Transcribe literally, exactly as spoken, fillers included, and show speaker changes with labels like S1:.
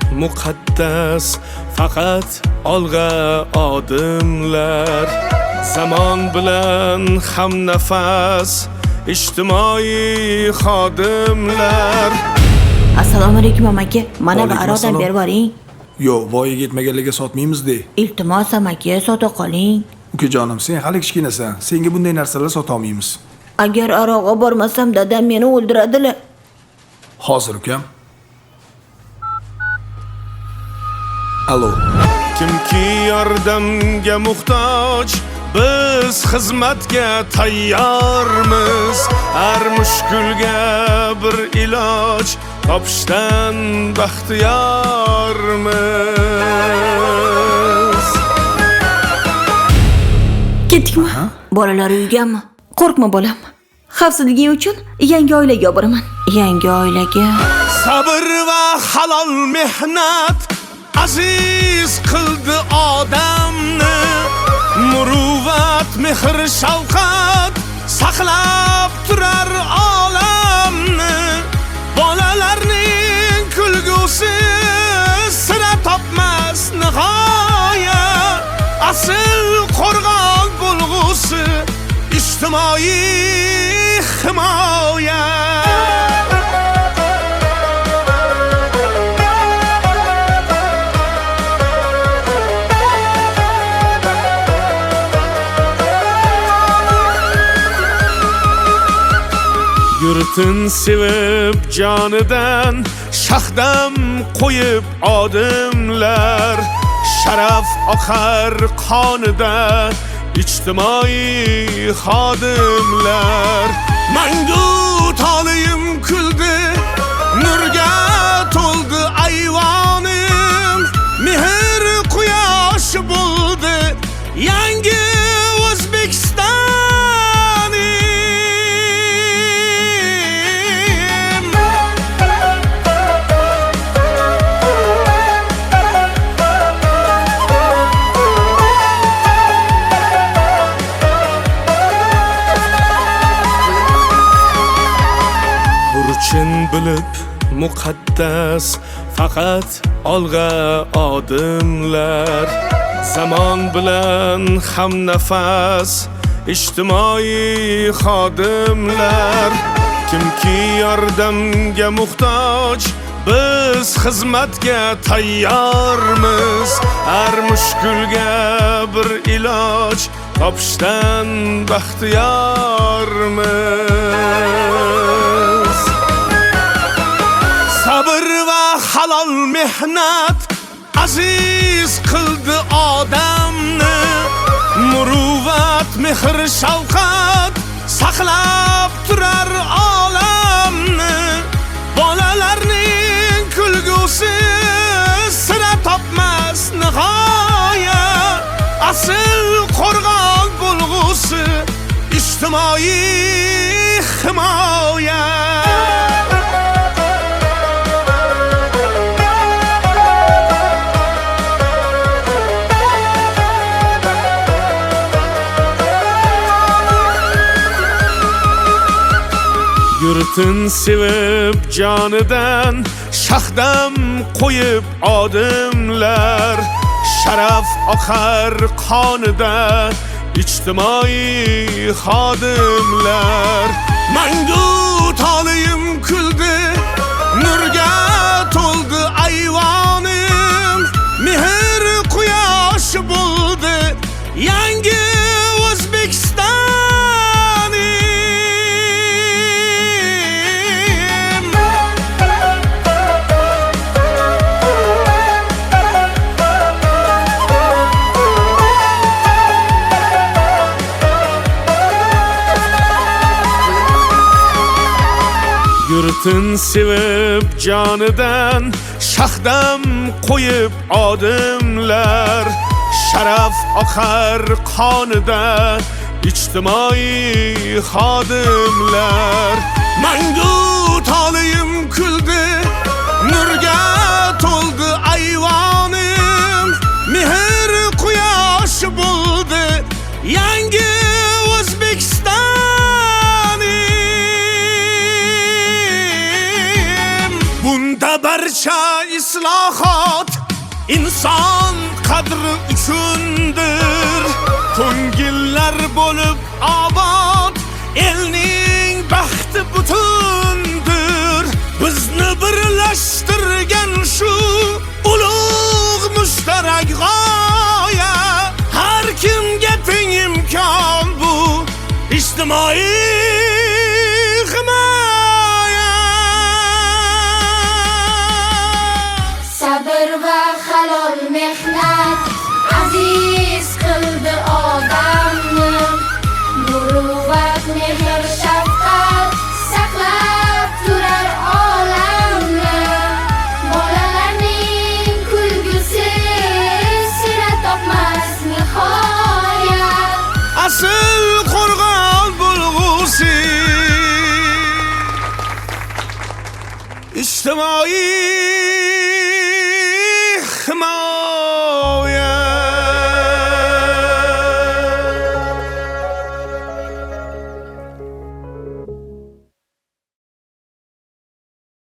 S1: muqaddas, faqat olg'a odimlar. Zamon bilan hamnafas, ijtimoiy xodimlar.
S2: Assalomu alaykum amaki. Mana bir aroqdan berib boring.
S3: Yo, voyaga yetmaganlarga sotmaymiz-de.
S2: Iltimos amaki, sota qoling.
S3: Ukajonim, sen hali kichkinasan. Senga bunday narsalar sota olmaymiz.
S2: Agar aroqqa bormasam, dadam meni o'ldiradilar.
S3: Hozir ukam. Alo.
S1: Kimki yordamga muhtoj, biz xizmatga tayyormiz. Har mushkulga bir iloj topishdan baxtiyormiz.
S2: Ketdikmi? Bolalar uygami? Qo'rqma bolam. Xavfsizliging uchun yangi oilaga boraman. Yangi oilaga.
S1: Sabr va halol mehnat aziz qildi odamni. Muruvvat, mehr, shafqat saqlab turar olamni. Bolalarning kulgusi sira topmas nihoya. Asl qo'rg'on bo'lg'usi ijtimoiy himoya. Yurtin sevib jonidan shahdam qo'yib odimlar. Sharaf oqar qonida ijtimoiy xodimlar. Mangu tolim kuldi, nurga to'ldi ayvonim. Mehr quyosh bo'ldi yangi O'zbekiston. Burchin bilib muqaddas, faqat olg'a odimlar. Zamon bilan hamnafas, ijtimoiy xodimlar. Kimki yordamga muhtoj, biz xizmatga tayyormiz. Har mushkulga bir iloj topishdan baxtiyormiz. Sabr va halol mehnat aziz qildi odamni. Muruvvat, mehr, shafqat saqlab turar olamni. Bolalarning kulgusi sira topmas nihoya. Asl qo'rg'on bo'lg'usi ijtimoiy himoya. Yurtin sevib jonidan shahdam qo'yib odimlar. Sharaf oqar qonida ijtimoiy xodimlar. Mangu tolim kuldi, nurga to'ldi ayvonim. Mehr quyosh bo'ldi yangi O'zbekiston. Yurtin sevib jonidan shahdam qo'yib odimlar. Sharaf oqar qonida ijtimoiy xodimlar. Mangu tolim kuldi, nurga to'ldi ayvonim. Mehr quyosh bo'ldi yangi O'zbekiston. Bunda barcha islohot inson qadri uchundir. Ko'ngillar bo'lib obod, elning baxti butundir. Bizni birlashtirgan shu ulug' mushtarak g'oya. Har kimga teng imkon bu ijtimoiy himoya.
S4: Sabr va halol mehnat aziz qildi odamni. Muruvvat, mehr, shafqat saqlab turar olamni. Bolalarning kulgusi sira topmas nihoyat.
S1: Asl qo'rg'on bo'lg'usi ijtimoiy